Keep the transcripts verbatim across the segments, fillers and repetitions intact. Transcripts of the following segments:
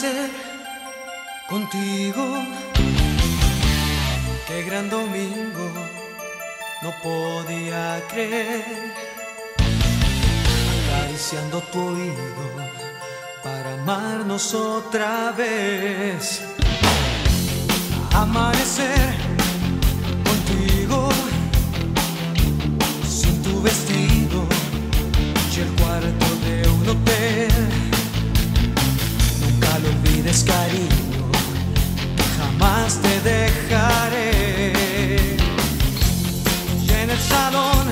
Amanecer contigo, qué gran domingo, no podía creer, acariciando tu oído para amarnos otra vez. Amanecer contigo, sin tu vestido y el cuarto de un hotel. Nunca lo olvides, cariño, que jamás te dejaré. Y en el salón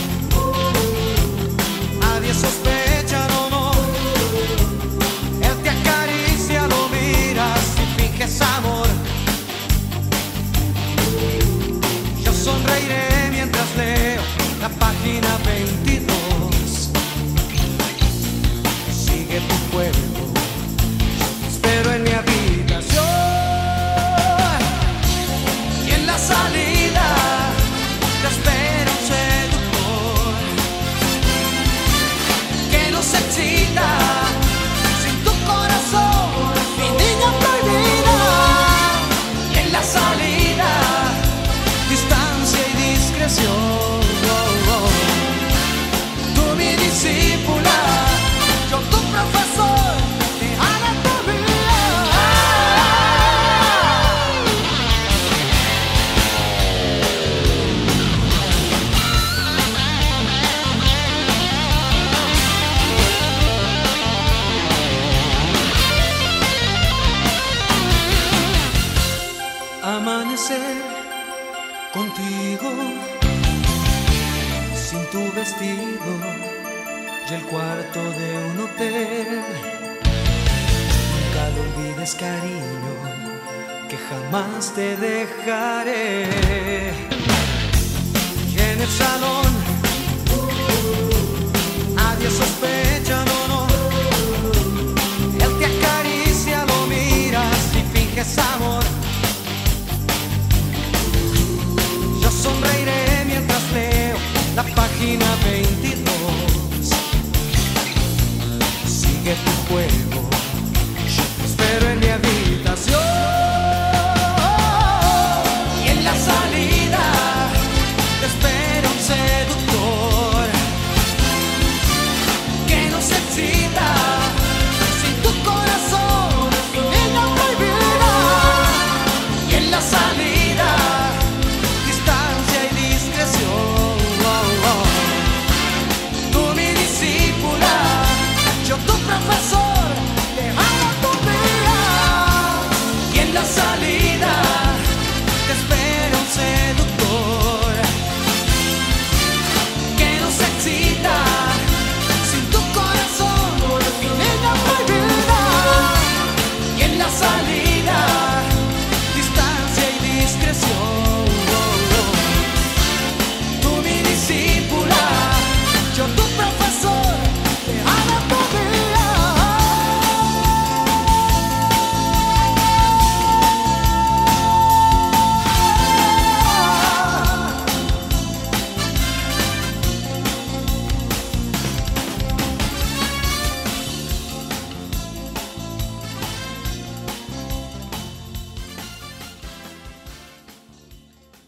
nadie sospecha, no, no. Él te acaricia, lo miras y finges amor. Yo sonreiré mientras leo la página veintidós. Sigue tu juego, pero en mi habitación, y en la salida te espera un seductor que nos excita sin tu corazón, mi niña prohibida. Y en la salida, distancia y discreción. Oh, oh. Tú mi discípula, yo tu profesor de anatomía. Amanecer contigo, sin tu vestido y el cuarto de un hotel. Nunca lo olvides, cariño, que jamás te dejaré. Y en el salón nadie sospecha, no, no. Él te acaricia, lo miras y finges amor. Yo sonreiré mientras leo la página veintidós. Sigue tu juego,